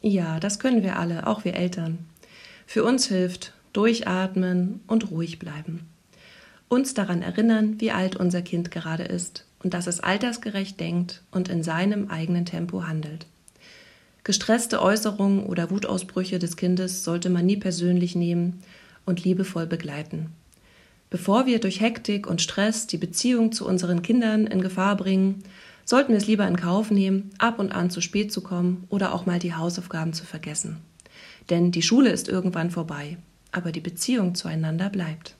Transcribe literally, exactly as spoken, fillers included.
Ja, das können wir alle, auch wir Eltern. Für uns hilft durchatmen und ruhig bleiben. Uns daran erinnern, wie alt unser Kind gerade ist und dass es altersgerecht denkt und in seinem eigenen Tempo handelt. Gestresste Äußerungen oder Wutausbrüche des Kindes sollte man nie persönlich nehmen und liebevoll begleiten. Bevor wir durch Hektik und Stress die Beziehung zu unseren Kindern in Gefahr bringen, sollten wir es lieber in Kauf nehmen, ab und an zu spät zu kommen oder auch mal die Hausaufgaben zu vergessen. Denn die Schule ist irgendwann vorbei, aber die Beziehung zueinander bleibt.